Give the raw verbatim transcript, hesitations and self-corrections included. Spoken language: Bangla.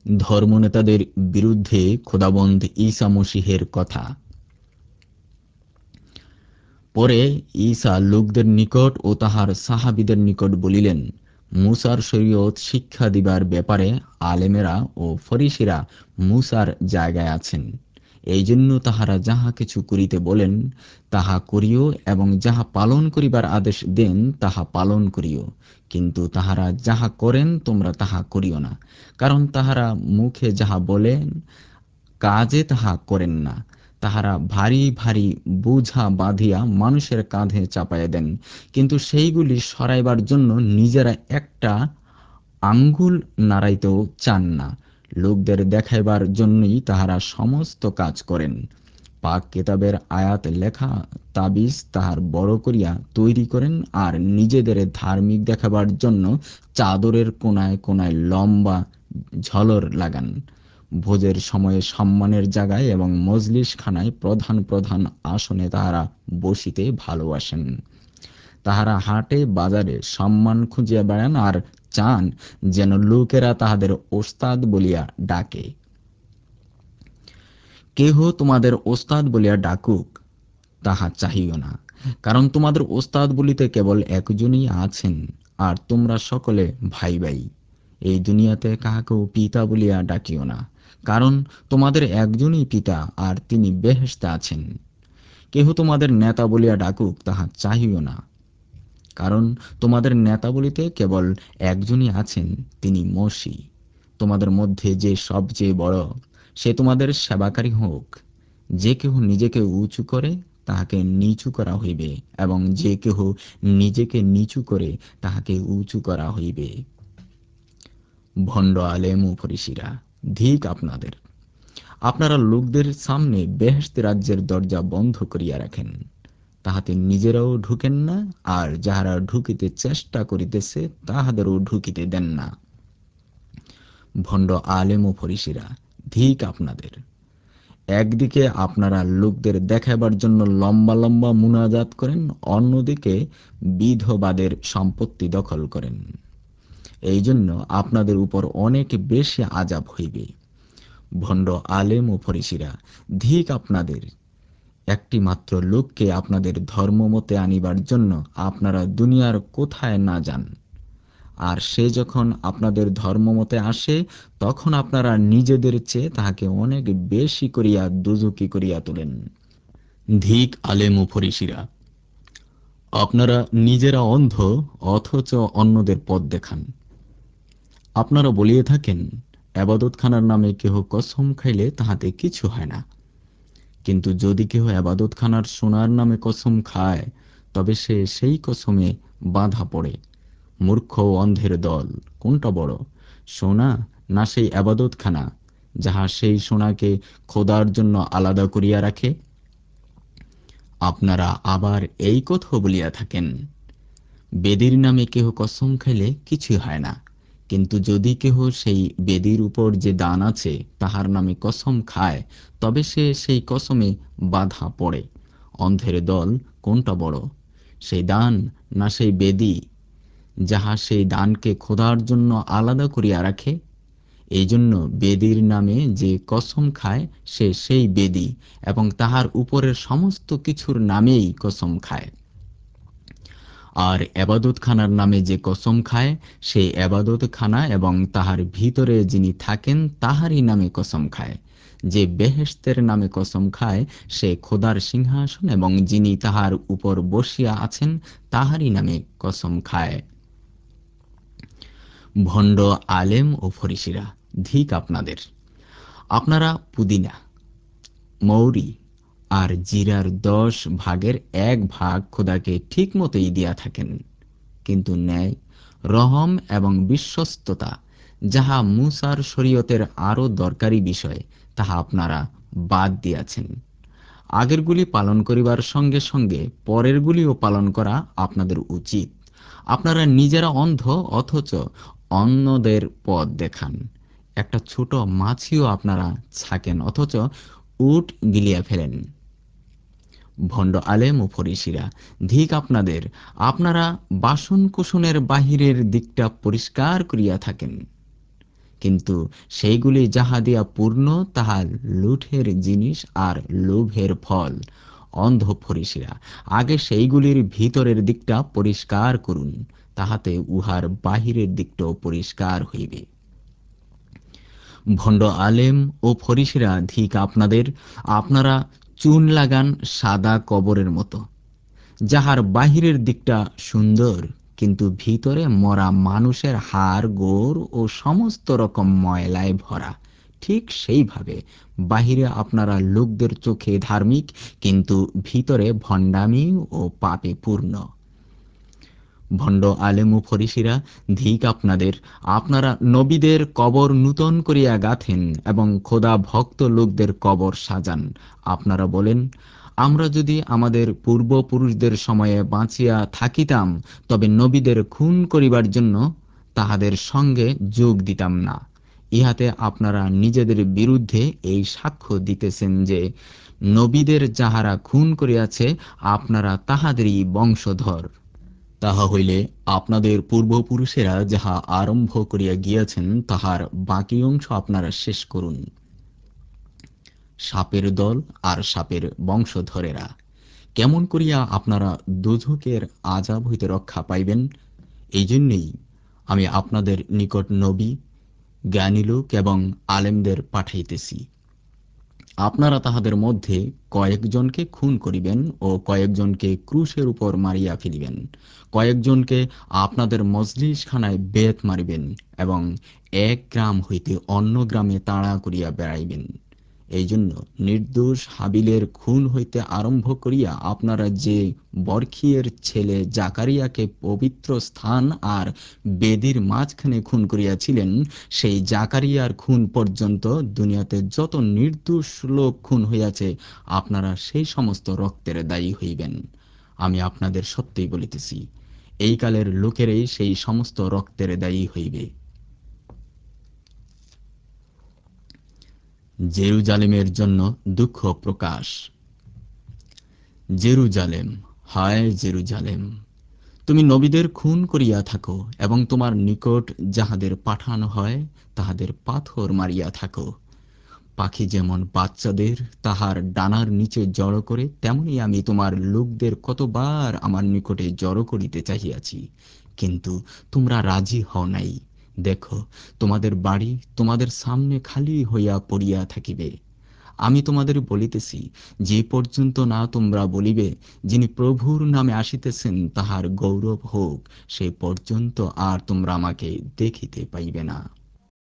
ধর্মনেতাদের বিরুদ্ধে খোদাবন্ধ ঈসা মসীহের কথা। পরে ঈসা লোকদের নিকট ও তাহার সাহাবীদের নিকট বলিলেন, মূসার শরীয়ত শিক্ষা দিবার ব্যাপারে আলেমেরা ও ফরিসিরা মূসার জায়গায় আছেন। এই জন্য তাহারা যাহা কিছু করিতে বলেন তাহা করিও, এবং যাহা পালন করিবার আদেশ দেন তাহা পালন করিও। কিন্তু তাহারা যাহা করেন তোমরা তাহা করিও না, কারণ তাহারা মুখে যাহা বলেন কাজে তাহা করেন না। তাহারা ভারী ভারী বোঝা বাঁধিয়া মানুষের কাঁধে চাপাইয়া দেন, কিন্তু সেইগুলি সরাইবার জন্য নিজেরা একটা আঙ্গুল নাড়াইতেও চান না। লোকদের দেখাইবার জন্যই তাহারা সমস্ত কাজ করেন। পাক কেতাবের আয়াত লেখা তাবিজ তাহার বড় করিয়া তৈরি করেন, আর নিজেদের ধার্মিক দেখাবার জন্য চাদরের কোনায় কোনায় লম্বা ঝলর লাগান। ভোজের সময়ে সম্মানের জায়গায় এবং মজলিসখানায় প্রধান প্রধান আসনে তাহারা বসিতে ভালোবাসেন। তাহারা হাটে বাজারে সম্মান খুঁজিয়া বেড়ান, আর চান যেন লোকেরা তাহাদের ওস্তাদ বলিয়া ডাকে। কেহ তোমাদের ওস্তাদ বলিয়া ডাকুক, তাহা চাহিও না, কারণ তোমাদের ওস্তাদ বলিতে কেবল একজনই আছেন, আর তোমরা সকলে ভাই ভাই। এই দুনিয়াতে কাহাকেও পিতা বলিয়া ডাকিও না, কারণ তোমাদের একজনই পিতা, আর তিনি বেহেশতে আছেন। কেহ তোমাদের নেতা বলিয়া ডাকুক, তাহা চাহিও না, কারণ তোমাদের নেতা বলিতে কেবল একজনই আছেন, তিনি মসী। তোমাদের মধ্যে যে সবচেয়ে বড়, সে তোমাদের সেবাকারী হোক। যে কেহ নিজেকে উঁচু করে তাহাকে নিচু করা হইবে, এবং যে কেহ নিজেকে নিচু করে তাহাকে উঁচু করা হইবে। ভণ্ড আলেম ও ফরিসিরা, ধিক আপনাদের! আপনারা লোকদের সামনে বেহেশত রাজ্যের দরজা বন্ধ করিয়া রাখেন, তাহাতে নিজেরাও ঢুকেন না, আর যাহারা ঢুকিতে চেষ্টা করিতেছে তাহাদেরও ঢুকিতে দেন না। ভণ্ড আলেম ও ফরিসিরা, ধিক আপনাদের! একদিকে আপনারা লোকদের দেখাবার জন্য লম্বা লম্বা মুনাজাত করেন, অন্যদিকে বিধবাদের সম্পত্তি দখল করেন। এই জন্য আপনাদের উপর অনেক বেশি আযাব হইবে। ভণ্ড আলেম ও ফরিসিরা, ধিক আপনাদের! একটি মাত্র লোককে আপনাদের ধর্মমতে আনিবার জন্য আপনারা দুনিয়ার কোথায় না যান, আর সে যখন আপনাদের ধর্মমতে আসে তখন আপনারা নিজেদের চেয়ে তাহাকে অনেক বেশি করিয়া দুজকি করিয়া তোলেন। ধিক আলেম ও ফরিসিরা, আপনারা নিজেরা অন্ধ, অথচ অন্যদের পথ দেখান। আপনারা বলিয়া থাকেন, এবাদতখানার নামে কেহ কসম খাইলে তাহাতে কিছু হয় না। কিন্তু যদি কেহ এবাদতখানার সোনার নামে কসম খায়, তবে সে সেই কসমে বাঁধা পড়ে। মূর্খ ও অন্ধের দল, কোনটা বড়, সোনা না সেই এবাদতখানা, যাহা সেই সোনাকে খোদার জন্য আলাদা করিয়া রাখে? আপনারা আবার এই কথাও বলিয়া থাকেন, বেদির নামে কেহ কসম খাইলে কিছুই হয় না। কিন্তু যদি কেহ সেই বেদির উপর যে দান আছে তাহার নামে কসম খায়, তবে সে সেই কসমে বাধা পড়ে। অন্ধের দল, কোনটা বড়, সেই দান না সেই বেদি, যাহা সেই দানকে খোদার জন্য আলাদা করিয়া রাখে? এই জন্য বেদির নামে যে কসম খায় সে সেই বেদি এবং তাহার উপরের সমস্ত কিছুর নামেই কসম খায়। আর এবাদতখানার নামে যে কসম খায় সে এবাদতখানা এবং তাহার ভিতরে যিনি থাকেন তাহারই নামে কসম খায়। যে বেহেশতের নামে কসম খায় সে খোদার সিংহাসন এবং যিনি তাহার উপর বসিয়া আছেন তাহারই নামে কসম খায়। ভণ্ড আলেম ও ফরিসিরা, ধিক আপনাদের! আপনারা পুদিনা, মৌরি আর জিরার দশ ভাগের এক ভাগ খোদাকে ঠিক মতোই দিয়া থাকেন, কিন্তু ন্যায়, রহম এবং বিশ্বস্ততা, যাহা মূসার শরীয়তের আরো দরকারি বিষয়, তাহা আপনারা বাদ দিয়াছেন। আগেরগুলি পালন করিবার সঙ্গে সঙ্গে পরেরগুলিও পালন করা আপনাদের উচিত। আপনারা নিজেরা অন্ধ, অথচ অন্যদের পথ দেখান। একটা ছোট মাছিও আপনারা ছাকেন, অথচ উট গিলিয়া ফেলেন। ভণ্ড আলেম ও ফরিসিরা, ধিক আপনাদের! আপনারা বাসন কোসনের বাহিরের দিকটা পরিষ্কার করিয়া থাকেন, কিন্তু সেইগুলি যাহা দিয়া পূর্ণ তাহা লুঠের জিনিস আর লোভের ফল। অন্ধ ফরিসিরা, আগে সেইগুলির ভিতরের দিকটা পরিষ্কার করুন, তাহাতে উহার বাহিরের দিকটাও পরিষ্কার হইবে। ভণ্ড আলেম ও ফরিসিরা ধিক আপনাদের! আপনারা চুন লাগান সাদা কবরের মতো, যাহার বাহিরের দিকটা সুন্দর, কিন্তু ভিতরে মরা মানুষের হাড় গোড় ও সমস্ত রকম ময়লায় ভরা। ঠিক সেইভাবে বাহিরে আপনারা লোকদের চোখে ধার্মিক, কিন্তু ভিতরে ভণ্ডামি ও পাপে পূর্ণ। ভণ্ড আলেম ও ফরিসিরা, ধিক আপনাদের! আপনারা নবীদের কবর নূতন করিয়া গাঁথেন এবং খোদা ভক্ত লোকদের কবর সাজান। আপনারা বলেন, আমরা যদি আমাদের পূর্বপুরুষদের সময়ে বাঁচিয়া থাকিতাম, তবে নবীদের খুন করিবার জন্য তাহাদের সঙ্গে যোগ দিতাম না। ইহাতে আপনারা নিজেদের বিরুদ্ধে এই সাক্ষ্য দিতেছেন যে, নবীদের যাহারা খুন করিয়াছে আপনারা তাহাদেরই বংশধর। তাহা হইলে আপনাদের পূর্বপুরুষেরা যাহা আরম্ভ করিয়া গিয়াছেন, তাহার বাকি অংশ আপনারা শেষ করুন। সাপের দল আর সাপের বংশধরেরা, কেমন করিয়া আপনারা দোজখের আযাব হইতে রক্ষা পাইবেন? এই জন্যেই আমি আপনাদের নিকট নবী, জ্ঞানী লোক এবং আলেমদের পাঠাইতেছি। আপনারা তাহাদের মধ্যে কয়েকজনকে খুন করিবেন ও কয়েকজনকে ক্রুশের উপর মারিয়া ফেলিবেন। কয়েকজনকে আপনাদের মজলিসখানায় বেত মারিবেন এবং এক গ্রাম হইতে অন্য গ্রামে তাড়া করিয়া বেড়াইবেন। এই জন্য নির্দোষ হাবিলের খুন হইতে আরম্ভ করিয়া আপনারা যে বরখিয়ের ছেলে জাকারিয়াকে পবিত্র স্থান আর বেদির মাঝখানে খুন করিয়াছিলেন, সেই জাকারিয়ার খুন পর্যন্ত দুনিয়াতে যত নির্দোষ লোক খুন হইয়াছে, আপনারা সেই সমস্ত রক্তের দায়ী হইবেন। আমি আপনাদের সত্যই বলিতেছি, এই কালের লোকেরাই সেই সমস্ত রক্তের দায়ী হইবে। জেরুজালেমের জন্য দুঃখ প্রকাশ। জেরুজালেম, হায় জেরুজালেম, তুমি নবীদের খুন করিয়া থাকো এবং তোমার নিকট যাহাদের পাঠানো হয় তাহাদের পাথর মারিয়া থাকো। পাখি যেমন বাচ্চাদের তাহার ডানার নিচে জড়ো করে, তেমনি আমি তোমার লোকদের কতবার আমার নিকটে জড়ো করিতে চাহিয়াছি, কিন্তু তোমরা রাজি হও নাই। দেখো, তোমাদের বাড়ি তোমাদের সামনে খালি হইয়া পড়িয়া থাকিবে। আমি তোমাদের বলিতেছি, যে পর্যন্ত না তোমরা বলিবে, যিনি প্রভুর নামে আসিতেছেন তাহার গৌরব হোক, সে পর্যন্ত আর তোমরা আমাকে দেখিতে পাইবে না।